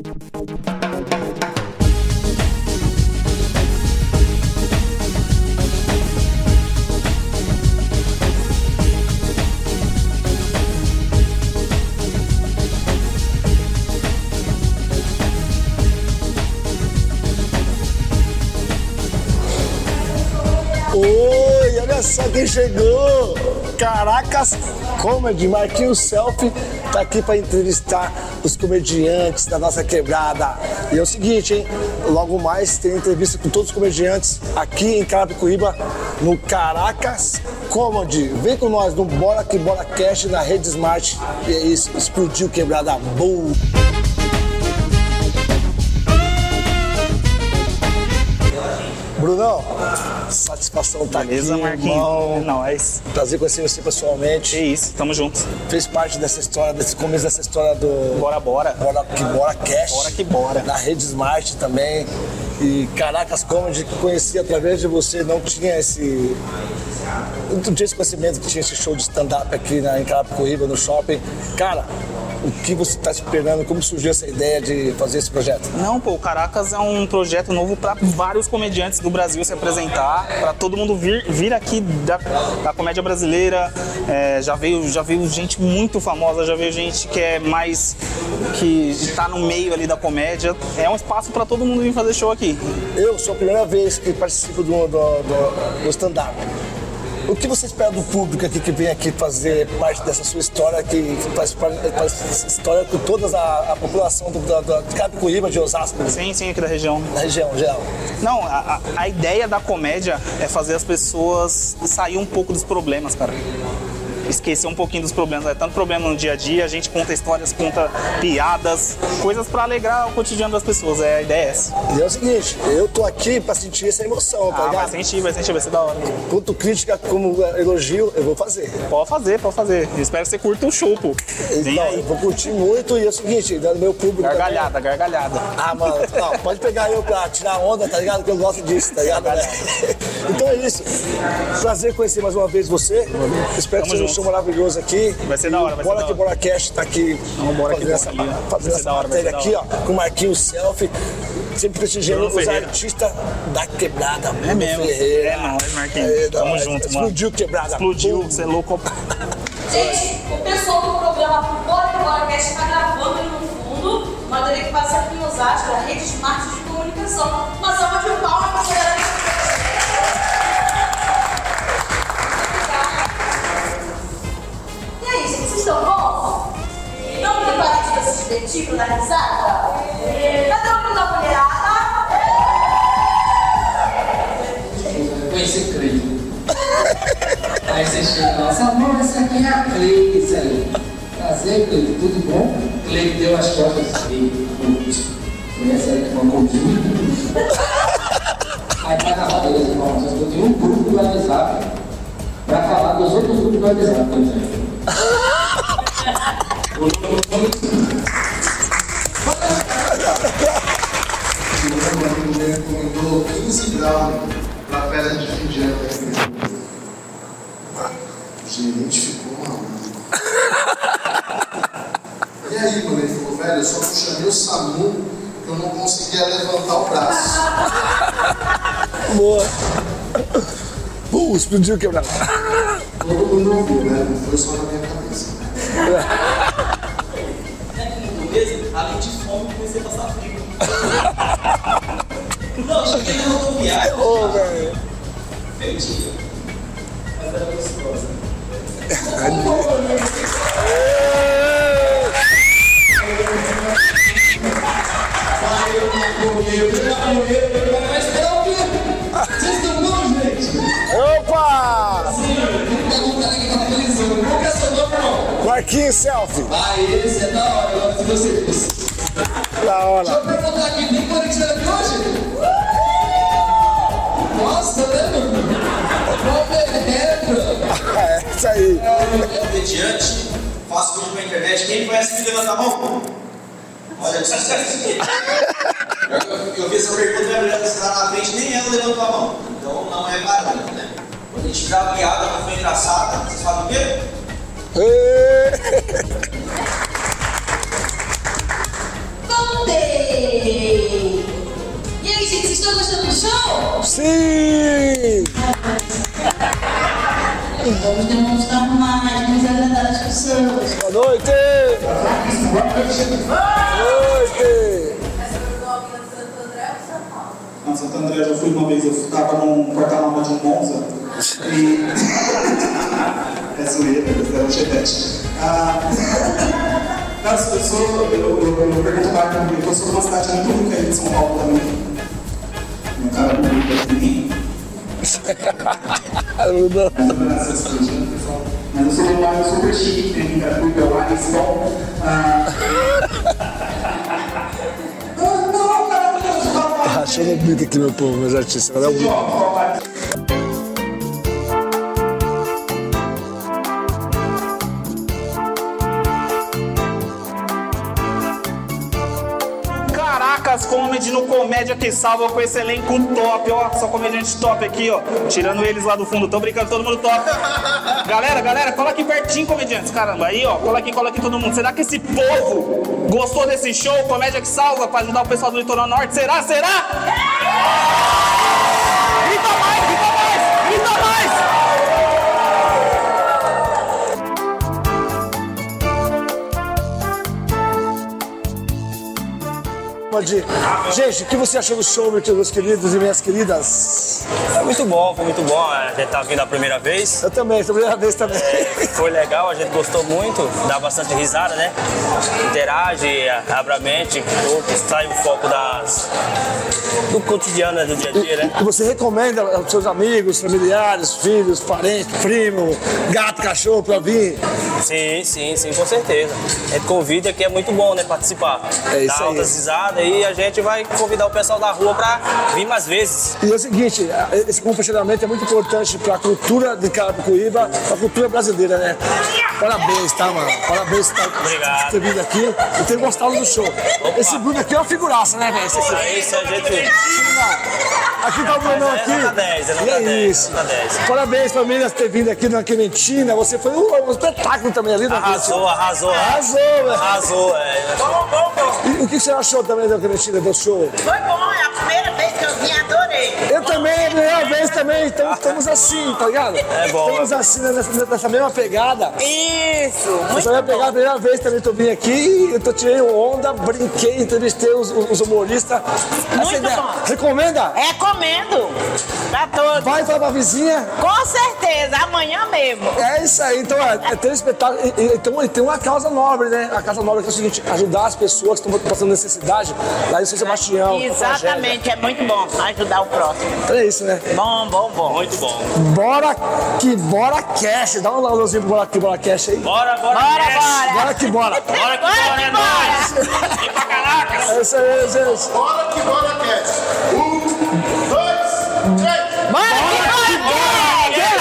Oi, olha só quem chegou! Caracas Comedy, Marquinhos Selfie tá aqui para entrevistar os comediantes da nossa quebrada. E é o seguinte, hein? Logo mais tem entrevista com todos os comediantes aqui em Carapicuíba, no Caracas Comedy. Vem com nós no Bora Que Bora Cast na Rede Smart. E é isso, explodiu quebrada boa! Brunão, satisfação tá Beleza, aqui, Marquinhos? irmão. É nóis. Prazer conhecer você pessoalmente. É isso, tamo junto. Fez parte dessa história, desse começo dessa história do Bora, bora. Bora Que Bora Cast. Bora que bora. Na Rede Smart também. E Caracas Comedy, que conheci através de você, não tinha esse... Não tinha esse conhecimento que tinha esse show de stand-up aqui em Carapicuíba, no shopping. Cara, o que você está esperando? Como surgiu essa ideia de fazer esse projeto? Não, pô, o Caracas é um projeto novo para vários comediantes do Brasil se apresentar, para todo mundo vir aqui da comédia brasileira. Já veio gente muito famosa, já veio gente que é mais... que está no meio ali da comédia. É um espaço para todo mundo vir fazer show aqui. Eu sou a primeira vez que participo do stand-up. O que você espera do público aqui que vem aqui fazer parte dessa sua história, que faz história com toda a população de Carapicuíba, de Osasco? Sim, aqui da região. Da região, geral. Não, a ideia da comédia é fazer as pessoas sair um pouco dos problemas, cara. Esquecer um pouquinho dos problemas. É tanto problema no dia a dia, a gente conta histórias, conta piadas, coisas pra alegrar o cotidiano das pessoas. A ideia é essa. E é o seguinte, eu tô aqui pra sentir essa emoção, tá ligado? Vai sentir, vai ser da hora. Tanto crítica como elogio, eu vou fazer. Pode fazer. Eu espero que você curta o show, pô. Vem Não, aí. eu vou curtir muito e é o seguinte, do meu público... Gargalhada. Ah, mano, não, pode pegar eu pra tirar onda, tá ligado? Que eu gosto disso, tá ligado? Então é isso. Prazer conhecer mais uma vez você. Espero que seja um show maravilhoso aqui. Vai ser da hora, vai ser Bora da Que hora. Bora Cast tá aqui fazendo essa matéria aqui, ó, com o Marquinhos Selfie. Sempre prestigiando os artistas da quebrada. É mesmo. Ferreira. É nóis, Marquinhos. Tamo junto, mano. Explodiu quebrada. Explodiu, você é louco. Gente, o pessoal do programa Bora Que Bora Cast está gravando aí no fundo. Uma matéria que passa aqui em Osasco, da Rede Smart de Comunicação. Uma salva de palmas para a galera. E aí, gente, vocês estão bons? Estão preparados para se divertir, para dar risada? Cadê o mundo da mulherada? Conheci Cleide. Aí você chega lá, Samuel, essa aqui é a Cleide, isso aí. Prazer, Cleide, tudo bom? Cleide deu as costas e conhece aí com uma coldinha. Aí cada roda dos irmãos, eu tenho um grupo do WhatsApp pra falar dos outros grupos do WhatsApp também. Recomendou 15 graus para a festa de fim de ano. O gerente ficou maluco. E aí, quando ele falou, velho, eu só não chamei o SAMU que eu não conseguia levantar o braço. Boa. Explodiu quebrada. Todo mundo ouviu, né? Não foi só na minha cabeça. Além de fome, comecei a passar frio. Não, cheguei na rodoviária. Ô, velho. Feitinha. Mas era gostosa. Vai esperar o quê? Vocês estão bons, gente? Opa! Pergunta aí que tá felizando. Qual que é seu nome, irmão? Marquinhos Selfie. Aí, esse é da hora, eu gosto de vocês. Da hora. Deixa eu perguntar aqui, tem corintiano aqui hoje? Nossa, né, mano? Qual é? Isso aí. Eu comediante, faço vídeo pra internet. Quem conhece me levanta a mão? Olha, eu vi essa pergunta e a mulher que está na frente, nem ela levantou a mão. Então não é parâmetro, né? Quando a gente grava piada, não foi engraçada, vocês falam o quê? Vamos ter Sim! Vamos demonstrar mais, vamos agradar as pessoas. Boa noite! Boa noite! Não, Santo André, eu já fui uma vez, eu estava num porta-mala de um Monza e... é zoeira, é um chevette. Nossa, eu pergunto lá, eu sou de uma cidade muito rica aí de São Paulo também. Um cara bonito assim. Mas eu sou um bairro super chique, tem Catuca, Wariston. Achando bonito aqui, meu povo, meus artistas. Olha o Caracas Comedy no Comédia que Salva com esse elenco top, ó. Só comediante top aqui, ó. Tirando eles lá do fundo, tô brincando, todo mundo top. Galera, cola aqui pertinho, comediantes, caramba. Aí, ó, cola aqui todo mundo. Será que esse povo gostou desse show, Comédia que Salva, pra ajudar o pessoal do Litoral Norte? Será? Grita mais! Gente, o que você achou do show, meus queridos e minhas queridas? Foi muito bom, a gente tá vindo a primeira vez. Eu também, a primeira vez também. Foi legal, a gente gostou muito, dá bastante risada, né? Interage, abre a mente, sai o foco do cotidiano, né? Do dia a dia, né? E você recomenda aos seus amigos, familiares, filhos, parentes, primo, gato, cachorro pra vir? Sim, com certeza. A gente convida que é muito bom, né? Participar. É isso Dá aí. altas risadas e a gente vai convidar o pessoal da rua pra vir mais vezes. E é o seguinte, esse compartilhamento é muito importante pra cultura de Carapicuíba, pra cultura brasileira, né? Parabéns, tá, mano? Parabéns por ter vindo aqui e ter gostado do show. Opa. Esse Bruno aqui é uma figuraça, né, velho? É isso, a gente... Aqui tá o Brunão aqui. É nota 10, e é isso. nota 10. Parabéns, família, por ter vindo aqui na Clementina. Você foi um espetáculo também ali na Arrasou, Arrasou, é. E o que você achou também da Clementina, do show? Foi bom, é a primeira vez que eu vim, adorei. Eu também, é a primeira vez também, então estamos assim, tá ligado? É bom. Estamos assim, nessa mesma pegada. Isso, Essa muito mesma pegada, a bom. primeira vez também tô vindo aqui, eu tirei onda, brinquei, entrevistei os humoristas. Muito bom. Recomenda? Recomendo pra todos. Vai falar pra vizinha? Com certeza, amanhã mesmo. É isso aí, então é ter um espetáculo, então tem uma causa nobre, né? A causa nobre que é o seguinte, ajudar as pessoas que estão passando necessidade lá em São Sebastião. Exatamente, é muito bom ajudar o próximo. Então é isso, né? Bom. Muito bom. Bora cash, dá um alôzinho pro Bora Cash aí. Bora. Bora que bora. Bora que bora, é nóis. E pra Caracas. É isso aí, gente. Bora que bora, Cat. 1, 2, 3. Bora!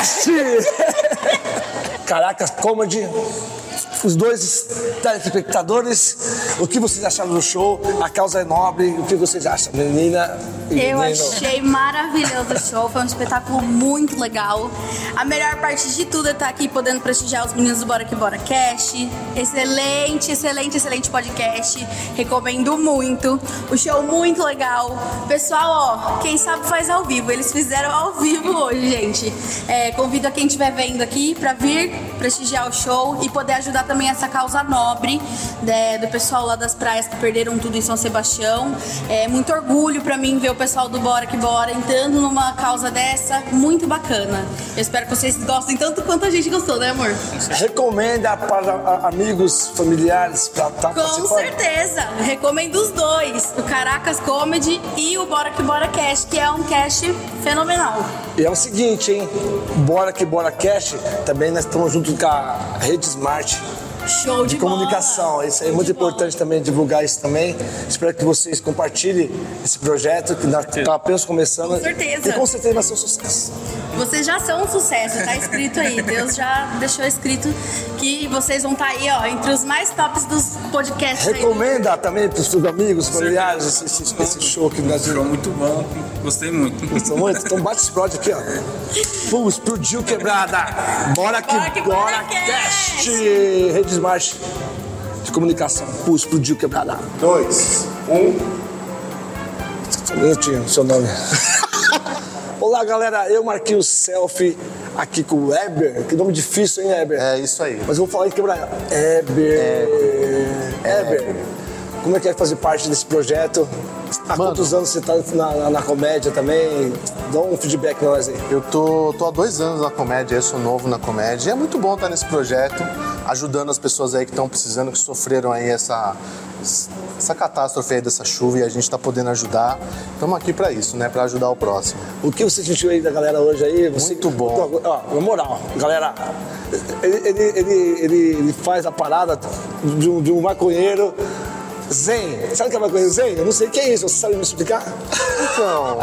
Cast! Caracas Comedy. Os dois telespectadores, o que vocês acharam do show? A causa é nobre, o que vocês acham, menina e Eu menino? achei maravilhoso o show, foi um espetáculo muito legal. A melhor parte de tudo é estar aqui podendo prestigiar os meninos do Bora Que Bora Cast. Excelente podcast. Recomendo muito. O show muito legal. Pessoal, ó, quem sabe faz ao vivo. Eles fizeram ao vivo hoje, gente. Convido a quem estiver vendo aqui pra vir prestigiar o show e poder ajudar também essa causa nobre do pessoal lá das praias que perderam tudo em São Sebastião. É muito orgulho pra mim ver o pessoal do Bora Que Bora entrando numa causa dessa, muito bacana. Eu espero que vocês gostem tanto quanto a gente gostou, né, amor? Recomenda para amigos, familiares pra estar Com participando? certeza! Recomendo os dois, o Caracas Comedy e o Bora Que Bora Cast, que é um cast fenomenal. E é o seguinte, hein? Bora Que Bora Cash, também nós estamos junto com a Rede Smart. Show de comunicação. bola. Isso é muito importante também divulgar isso também. Espero que vocês compartilhem esse projeto que nós estamos apenas começando. Com certeza. E com certeza vai ser um sucesso. Vocês já são um sucesso, tá escrito aí. Deus já deixou escrito que vocês vão estar aí, ó, entre os mais tops dos podcasts aí. Recomenda também para os seus amigos, familiares, esse show que nós Show muito bom, gostei muito. gostou muito. Então bate explode aqui, ó. Pum, explodiu quebrada. Bora que bora cast. Rede Smart de comunicação. Pum, explodiu quebrada. 2, 1. Eu tinha o seu nome. Olá, galera. Eu, Marquinhos Selfie, aqui com o Eber. Que nome difícil, hein, Eber? É isso aí. Mas eu vou falar em quebrar. Eber. Como é que é fazer parte desse projeto? Há quantos anos você tá na comédia também? Dá um feedback pra nós aí. Eu tô há 2 anos na comédia, eu sou novo na comédia. E é muito bom estar nesse projeto, ajudando as pessoas aí que estão precisando, que sofreram aí essa catástrofe aí dessa chuva, e a gente tá podendo ajudar. Estamos aqui pra isso, né? Pra ajudar o próximo. O que você sentiu aí da galera hoje aí? Muito bom. Ó, na moral, galera, ele faz a parada de um maconheiro zen. Sabe o que é maconheiro zen? Eu não sei o que é isso, você sabe me explicar? Então,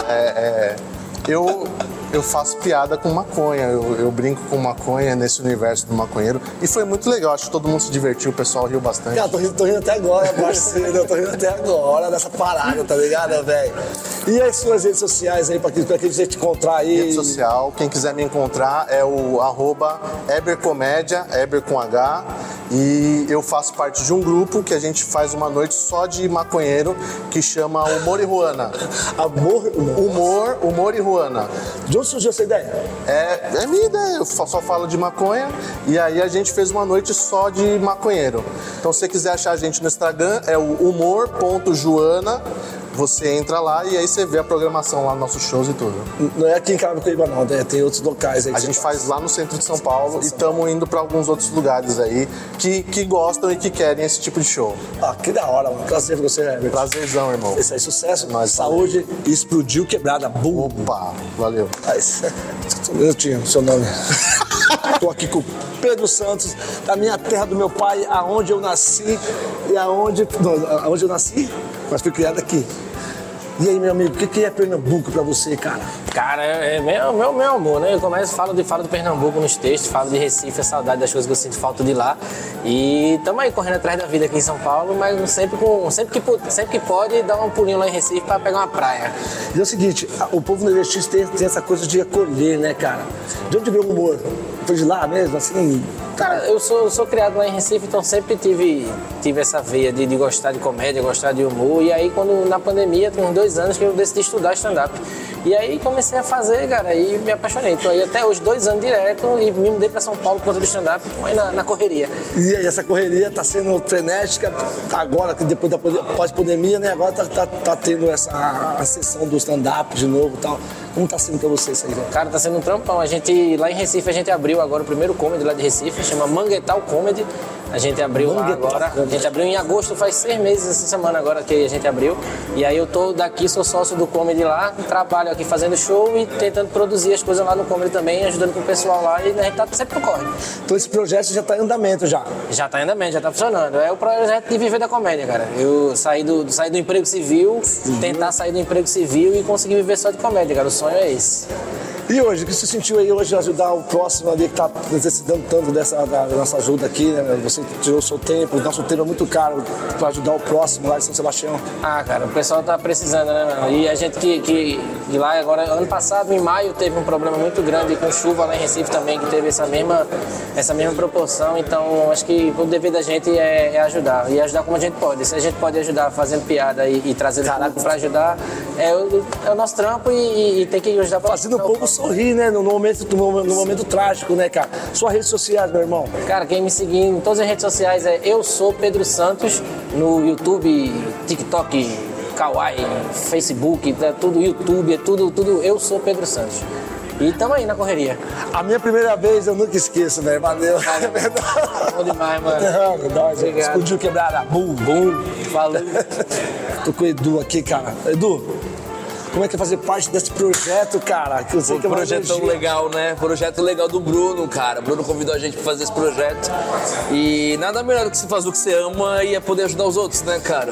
eu faço piada com maconha, eu brinco com maconha nesse universo do maconheiro, e foi muito legal, acho que todo mundo se divertiu, o pessoal riu bastante. Cara, tô rindo até agora, parceiro, eu tô rindo até agora dessa parada, tá ligado, velho? E as suas redes sociais aí, pra quem quiser te encontrar aí? Rede social, quem quiser me encontrar é o @EberComédia, Eber com H, e eu faço parte de um grupo que a gente faz uma noite só de maconheiro, que chama Humor e Ruana. Humor e Ruana. De onde surgiu essa ideia? É minha ideia, eu só falo de maconha, e aí a gente fez uma noite só de maconheiro. Então se você quiser achar a gente no Instagram, é o humor.joana. Você entra lá e aí você vê a programação lá nos nossos shows e tudo. Não é aqui em Carapicuíba não, né? Tem outros locais aí. A gente faz lá no centro de São Paulo e estamos indo para alguns outros lugares aí que gostam e que querem esse tipo de show. Ah, que da hora, mano. Prazer com você, Herbert. Prazerzão, irmão. Isso aí, sucesso, saúde e explodiu quebrada. Bum. Opa, valeu. Um minutinho, seu nome. Tô aqui com o Pedro Santos, da minha terra, do meu pai, aonde eu nasci e aonde eu nasci, mas fui criado aqui. E aí, meu amigo, o que é Pernambuco pra você, cara? Cara, é meu amor, né? Eu falo de Pernambuco nos textos, falo de Recife, a saudade das coisas que eu sinto falta de lá. E tamo aí correndo atrás da vida aqui em São Paulo, mas sempre que pode, dar um pulinho lá em Recife pra pegar uma praia. E é o seguinte, o povo nordestino tem essa coisa de acolher, né, cara? De onde veio o humor? Foi de lá mesmo, assim? Cara, eu sou criado lá em Recife, então sempre tive essa veia de gostar de comédia, gostar de humor. E aí, na pandemia, tem uns 2 anos que eu decidi estudar stand-up. E aí comecei a fazer, cara, e me apaixonei. Tô aí até hoje 2 anos direto e me mudei pra São Paulo por conta do stand-up, aí na correria. E aí, essa correria tá sendo frenética agora, que depois da pós-pandemia, né? Agora tá tendo a sessão do stand-up de novo e tal. Como tá sendo pra você isso aí, velho? Cara, tá sendo um trampão. Lá em Recife, a gente abriu agora o primeiro comedy lá de Recife, chama Manguetal Comedy. A gente abriu lá agora. A gente abriu em agosto, faz 6 meses essa semana agora que a gente abriu. E aí eu tô daqui, sou sócio do comedy lá, trabalho aqui fazendo show e tentando produzir as coisas lá no comedy também, ajudando com o pessoal lá, e a gente tá sempre no corre. Então esse projeto já tá em andamento já? Já tá em andamento, já tá funcionando. É o projeto de viver da comédia, cara. Eu saí do emprego civil, tentar sair do emprego civil e conseguir viver só de comédia, cara. O sonho é esse. E hoje, o que você sentiu aí hoje de ajudar o próximo ali que tá necessitando tanto da nossa ajuda aqui, né? Você tirou o seu tempo, o nosso tempo é muito caro para ajudar o próximo lá em São Sebastião. Ah, cara, o pessoal tá precisando, né, mano? E a gente que lá agora, ano passado, em maio, teve um problema muito grande com chuva lá em Recife também, que teve essa mesma proporção. Então, acho que o dever da gente é ajudar. E ajudar como a gente pode. Se a gente pode ajudar fazendo piada e trazendo público pra ajudar, é o nosso trampo e tem que ajudar pra fazendo o povo sorrir, né? No momento trágico, né, cara? Suas redes sociais, meu irmão. Cara, quem me seguir em todas as redes sociais é Eu Sou Pedro Santos, no YouTube, TikTok, Kawaii, Facebook, tudo YouTube, é tudo Eu Sou Pedro Santos. E tamo aí na correria. A minha primeira vez eu nunca esqueço, velho. Valeu. Bom demais, mano. Obrigado. Explodiu quebrada. Bum, bum. Falou. Tô com o Edu aqui, cara. Edu, como é que é fazer parte desse projeto, cara? Que eu sei que é um projeto legal, né? Projeto legal do Bruno, cara. O Bruno convidou a gente pra fazer esse projeto. E nada melhor do que você fazer o que você ama e é poder ajudar os outros, né, cara?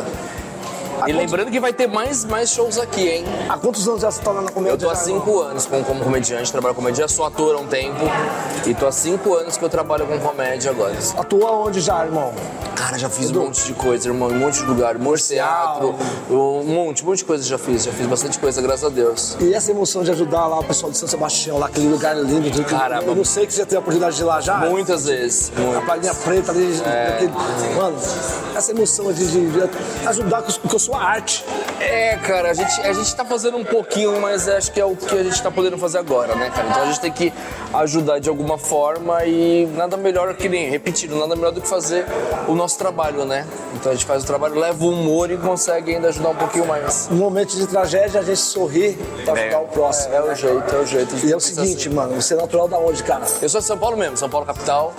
E lembrando que vai ter mais shows aqui, hein? Há quantos anos já você tá lá na comédia? Eu tô há 5 anos como comediante, trabalho com comédia, sou ator há um tempo. E tô há 5 anos que eu trabalho com comédia agora. Atua onde já, irmão? Cara, já fiz um monte de coisa, irmão, um monte de lugar. Humor teatro, Um monte de coisa já fiz bastante coisa, graças a Deus. E essa emoção de ajudar lá o pessoal de São Sebastião, lá aquele lugar lindo. Caramba. Eu não sei que você já teve a oportunidade de ir lá já. Muitas vezes. A Prainha Preta ali. Mano, essa emoção de ajudar com a sua arte. Cara, a gente tá fazendo um pouquinho, mas acho que é o que a gente tá podendo fazer agora, né, cara? Então a gente tem que ajudar de alguma forma e nada melhor que nem, repetindo, nada melhor do que fazer o nosso trabalho, né? Então a gente faz o trabalho, leva o humor e consegue ainda ajudar um pouquinho mais. No momento de tragédia, a gente sorri pra ajudar o próximo. É o jeito. E é o seguinte, mano, você é natural da onde, cara? Eu sou de São Paulo mesmo, São Paulo capital.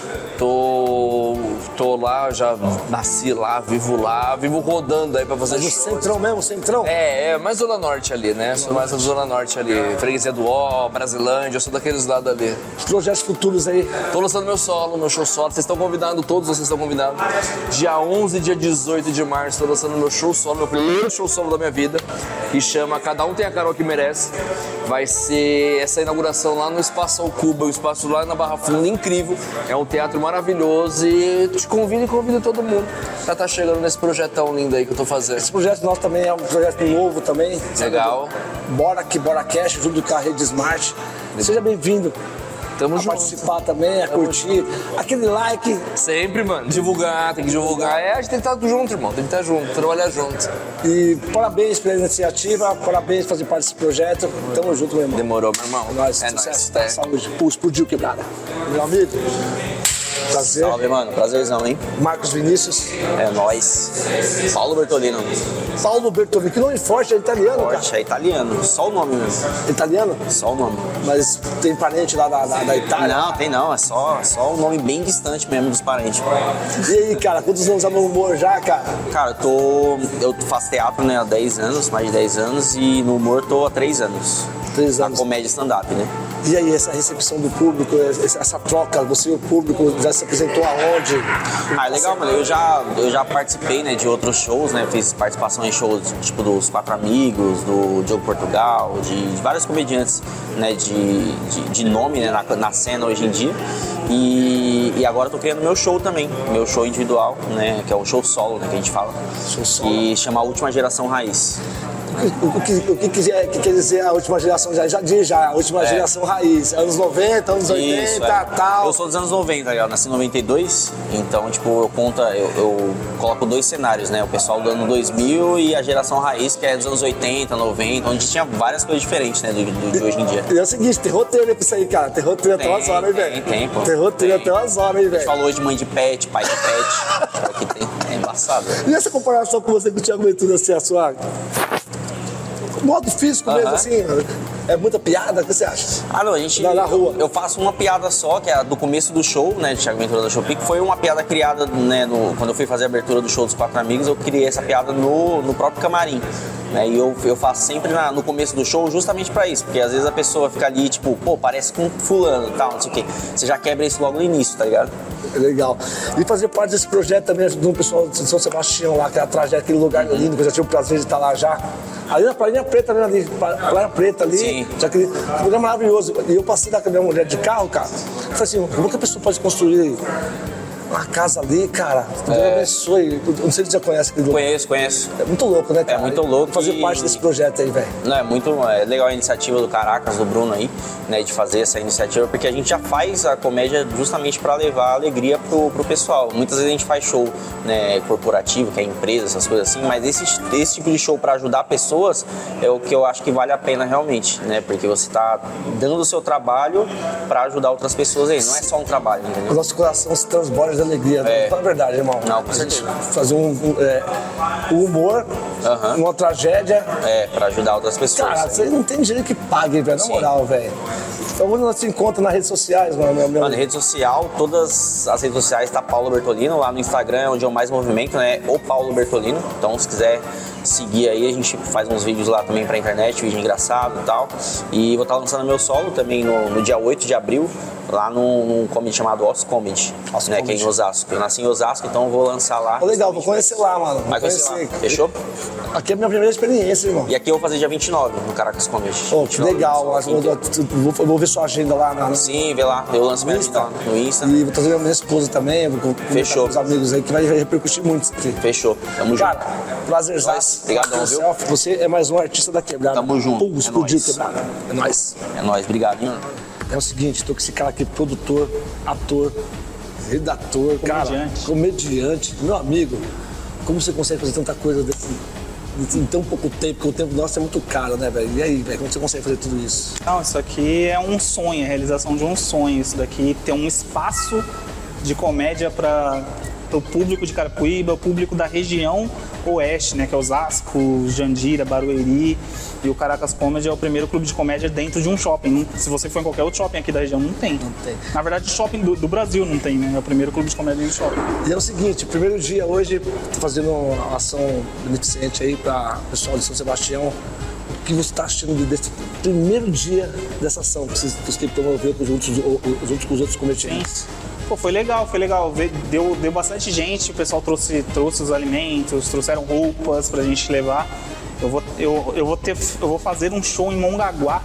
Tô lá, já nasci lá, vivo rodando aí pra fazer shows. Centrão mesmo, centrão? Mais Zona Norte ali, né? Sou mais da Zona Norte ali, Freguesia do Ó, Brasilândia, eu sou daqueles lados ali. Os projetos futuros aí? Tô lançando meu show solo, vocês estão convidados, todos vocês estão convidados. Dia 11 e dia 18 de março, tô lançando meu show solo, meu primeiro show solo da minha vida, que chama Cada Um Tem a Carol Que Merece. Vai ser essa inauguração lá no Espaço Ao Cuba, um espaço lá na Barra Funda, incrível. É um teatro maravilhoso e te convido todo mundo pra estar chegando nesse projetão lindo aí que eu tô fazendo. Esse projeto nosso também é um projeto novo também. Legal. Bora Cash, junto com a Rede Smart. Seja bem-vindo. Tamo junto. Participar também, a curtir. Aquele like. Sempre, mano. Divulgar, tem que divulgar. A gente tem que estar junto, irmão. Tem que estar junto, trabalhar junto. E parabéns pela iniciativa, parabéns por fazer parte desse projeto. Tamo junto, meu irmão. Demorou, meu irmão. É nóis, sucesso, tá? Saúde. Explodiu quebrada. Meu amigo. Prazer. Salve, mano. Prazerzão, hein? Marcos Vinícius. É nóis. Paulo Bertolino. Paulo Bertolino. Que nome forte, é italiano, forte, cara? É italiano. Só o nome mesmo. Italiano? Só o nome. Mas tem parente lá da Itália? Não, tem não. É só um nome bem distante mesmo dos parentes. E aí, cara, quantos anos no humor já, cara? Cara, eu faço teatro, né, há 10 anos, mais de 10 anos, e no humor tô há 3 anos. 3 anos. Na comédia stand-up, né? E aí, essa recepção do público, essa troca, você e o público já se apresentou aonde? É legal, mano. Eu já participei, né, de outros shows, né? Fiz participação em shows tipo dos Quatro Amigos, do Diogo Portugal, de vários comediantes, né, de nome, né, na cena hoje em dia. E agora eu tô criando meu show também, meu show individual, né, que é o show solo, né, que a gente fala. Show solo. E chama A Última Geração Raiz. O que quer dizer a última geração? Já diz, a última geração raiz. Anos 90, anos 80, isso, tal. Eu sou dos anos 90, tá ligado? Nasci em 92, então, tipo, eu coloco 2 cenários, né? O pessoal do ano 2000 e a geração raiz, que é dos anos 80, 90, onde tinha várias coisas diferentes, né, de hoje em dia. E é o seguinte, tem roteiro pra isso aí, cara. Tem roteiro até umas horas, hein, velho? Tem, pô. Tem roteiro até umas horas, hein, velho? A gente falou hoje de mãe de pet, pai de pet. Aqui tem, é embaçado. E essa comparação com você, com o Thiago Ventura, assim, a sua... modo físico mesmo, assim, é muita piada, o que você acha? Não, a gente... Na rua. Eu faço uma piada só, que é a do começo do show, né, de Thiago Ventura da Shopee, que foi uma piada criada, né, quando eu fui fazer a abertura do show dos Quatro Amigos, eu criei essa piada no próprio camarim. Né, e eu faço sempre no começo do show justamente pra isso, porque às vezes a pessoa fica ali, tipo, pô, parece com fulano e tal, não sei o quê. Você já quebra isso logo no início, tá ligado? Legal. E fazer parte desse projeto também do pessoal de São Sebastião lá, aquela tragédia, aquele lugar lindo, que eu já tive o prazer de estar lá já. Ali na Prainha Preta, ali, Praia Preta ali. Sim. Já aquele lugar maravilhoso. E eu passei da minha mulher de carro, cara. Eu falei assim, como que a pessoa pode construir uma casa ali, cara? Deus abençoe. Eu não sei se você já conhece aquele lugar. Conheço. É muito louco, né, cara? É muito louco. Fazer parte desse projeto aí, velho. Não, é legal a iniciativa do Caracas, do Bruno aí, né, de fazer essa iniciativa, porque a gente já faz a comédia justamente para levar alegria pro pessoal. Muitas vezes a gente faz show, né, corporativo, que é empresa, essas coisas assim, mas esse tipo de show para ajudar pessoas é o que eu acho que vale a pena realmente, né, porque você tá dando o seu trabalho para ajudar outras pessoas aí, não é só um trabalho, entendeu? O nosso coração se transborda de alegria, fala a verdade, irmão. Não, com certeza. Fazer um humor, uma tragédia. Pra ajudar outras pessoas. Cara, você não tem dinheiro que pague, velho, na moral, velho. Então onde nós se encontra nas redes sociais, mano? Mano, rede social, todas as redes sociais tá Paulo Bertolino, lá no Instagram é onde eu mais movimento, né? O Paulo Bertolino. Então se quiser seguir aí, a gente faz uns vídeos lá também pra internet, vídeo engraçado e tal. E vou estar lançando meu solo também no dia 8 de abril, lá num comedy chamado Os Comedy, né, que é em Osasco. Eu nasci em Osasco, então eu vou lançar lá. Legal, vou conhecer lá, mano. Vai conhecer lá. Fechou? Aqui é a minha primeira experiência, irmão. E aqui eu vou fazer dia 29, no Caracas Comedy. Oh, que legal. Vou ver sua agenda lá. Sim, vê lá. Eu lanço minha agenda lá no Insta. E vou trazer a minha esposa também. Vou Fechou. Com os amigos aí, que vai repercutir muito isso aqui. Fechou. Tamo junto. Cara, prazerzaço. Obrigadão, viu? Você é mais um artista da quebrada. Tamo junto. Pum, explodiu quebrada. É nóis. É nóis. Obrigado, hein? É o seguinte, tô com esse cara aqui, produtor, ator, redator, comediante. Meu amigo, como você consegue fazer tanta coisa em tão pouco tempo? Porque o tempo nosso é muito caro, né, velho? E aí, velho, como você consegue fazer tudo isso? Não, isso aqui é um sonho, a realização de um sonho. Isso daqui ter um espaço de comédia para o público de Carapicuíba, o público da região oeste, né, que é Osasco, Jandira, Barueri, e o Caracas Comedy é o primeiro clube de comédia dentro de um shopping. Se você for em qualquer outro shopping aqui da região, não tem. Não tem. Na verdade, shopping do Brasil não tem, né? É o primeiro clube de comédia em shopping. E é o seguinte, primeiro dia hoje, tô fazendo uma ação beneficente aí para o pessoal de São Sebastião. O que você está achando desse primeiro dia dessa ação que você promoveu com os outros comediantes? Pô, foi legal. Deu bastante gente, o pessoal trouxe os alimentos, trouxeram roupas pra gente levar. Eu vou fazer um show em Mongaguá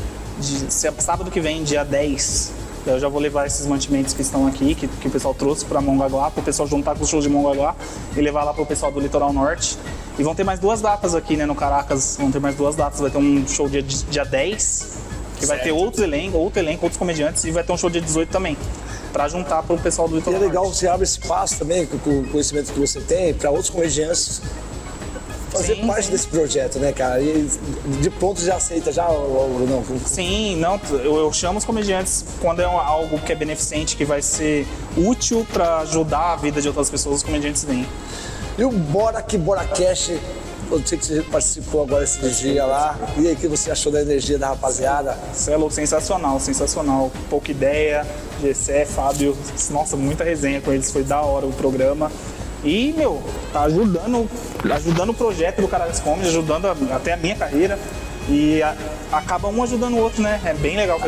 sábado que vem, dia 10. Eu já vou levar esses mantimentos que estão aqui, que o pessoal trouxe pra Mongaguá, pro pessoal juntar com os shows de Mongaguá e levar lá pro pessoal do Litoral Norte. E vão ter mais 2 datas aqui, né, no Caracas. Vão ter mais 2 datas. Vai ter um show dia 10, que vai ter outro elenco, outros comediantes, e vai ter um show dia 18 também, pra juntar pro pessoal do Litoral Norte. E é legal, Norte. você abre espaço também, com o conhecimento que você tem, pra outros comediantes fazer parte desse projeto, né, cara? E de pronto já aceita, já ou não? Sim, não, eu chamo os comediantes quando é algo que é beneficente, que vai ser útil pra ajudar a vida de outras pessoas, os comediantes vêm. E o Bora Que Bora Cash, eu sei que você participou agora esse dia lá. E aí, o que você achou da energia da rapaziada? Isso é louco, sensacional. Pouca ideia, Gessé, Fábio, nossa, muita resenha com eles, foi da hora o programa. E, meu, tá ajudando o projeto do Caracas Comedy, ajudando até a minha carreira. E acaba um ajudando o outro, né? É bem legal,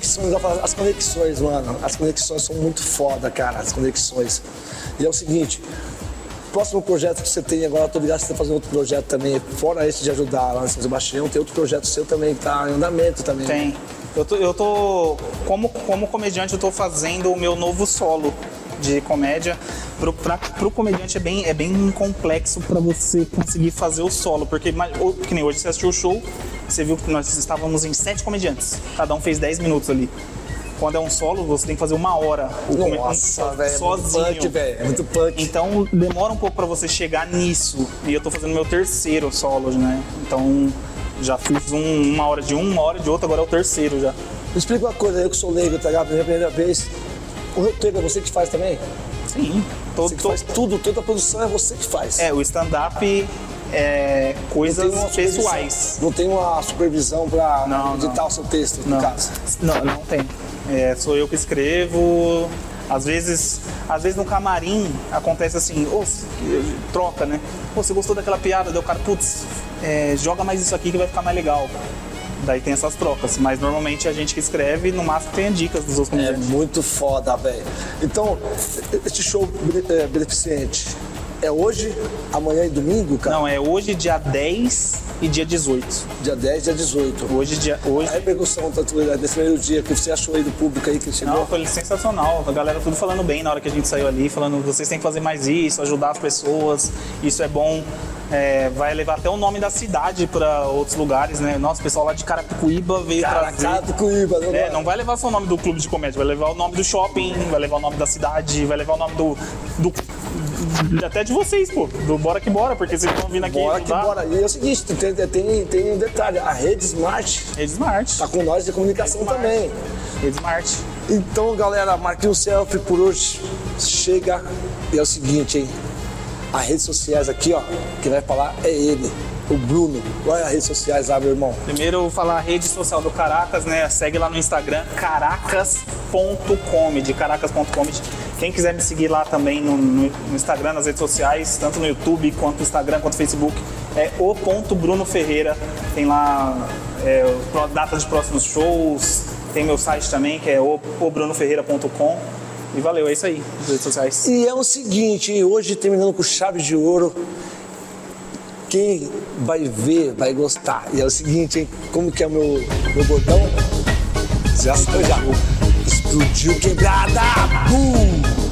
As conexões, mano. As conexões são muito foda, cara. As conexões. E é o seguinte, próximo projeto que você tem agora, eu tô ligado que você tá fazendo outro projeto também, fora esse de ajudar lá em São Sebastião, tem outro projeto seu também que tá em andamento também. Tem. Eu tô como comediante, eu tô fazendo o meu novo solo de comédia. Pro comediante é bem complexo pra você conseguir fazer o solo, porque que nem hoje você assistiu o show, você viu que nós estávamos em 7 comediantes, cada um fez 10 minutos ali. Quando é um solo, você tem que fazer 1 hora. Nossa, velho, sozinho. É muito punk. Então demora um pouco pra você chegar nisso. E eu tô fazendo meu 3º solo, né? Então já fiz 1 hora de 1 hora de outro, agora é o 3º já. Me explica uma coisa, eu que sou leigo, tá ligado? Primeira vez. O roteiro é você que faz também? Sim. Você que faz tudo, toda a produção é você que faz. O stand-up é coisas pessoais. Não tem uma supervisão pra editar o seu texto, no caso? Não tem. Sou eu que escrevo. Às vezes no camarim acontece assim, troca, né? Você gostou daquela piada? Daí o cara, joga mais isso aqui que vai ficar mais legal. Daí tem essas trocas, mas normalmente a gente que escreve, no máximo tem dicas dos outros comediantes. É muito foda, velho. Então, este show beneficente é hoje, amanhã e domingo, cara? Não, é hoje, dia 10 e dia 18. Dia 10 e dia 18. Hoje. A repercussão desse primeiro dia, que você achou aí do público aí que chegou? Não, foi sensacional. A galera tudo falando bem na hora que a gente saiu ali, falando vocês têm que fazer mais isso, ajudar as pessoas, isso é bom. Vai levar até o nome da cidade para outros lugares, né? Nossa, o pessoal lá de Carapicuíba veio trazer. Carapicuíba, né? Não vai levar só o nome do clube de comédia, vai levar o nome do shopping, vai levar o nome da cidade, vai levar o nome até de vocês, pô, do Bora Que Bora, porque vocês estão vindo aqui. Bora Que Bora. E é o seguinte, tem um detalhe, a Rede Smart. Tá com nós de comunicação também. Rede Smart. Então, galera, Marquinhos Selfie por hoje chega. E é o seguinte, hein? As redes sociais aqui, ó, quem vai falar é ele, o Bruno. Qual é as redes sociais lá, meu irmão? Primeiro eu vou falar a rede social do Caracas, né? Segue lá no Instagram, caracas.comedy, caracas.comedy. Quem quiser me seguir lá também no Instagram, nas redes sociais, tanto no YouTube, quanto no Instagram, quanto no Facebook, é o.Bruno Ferreira. Tem lá data de próximos shows, Tem meu site também, que é obrunoferreira.com. E valeu, é isso aí, nas redes sociais. E é o seguinte, hein? Hoje terminando com chave de ouro. Quem vai ver, vai gostar. E é o seguinte, hein? Como que é o meu botão? Já. Explodiu quebrada! Bum!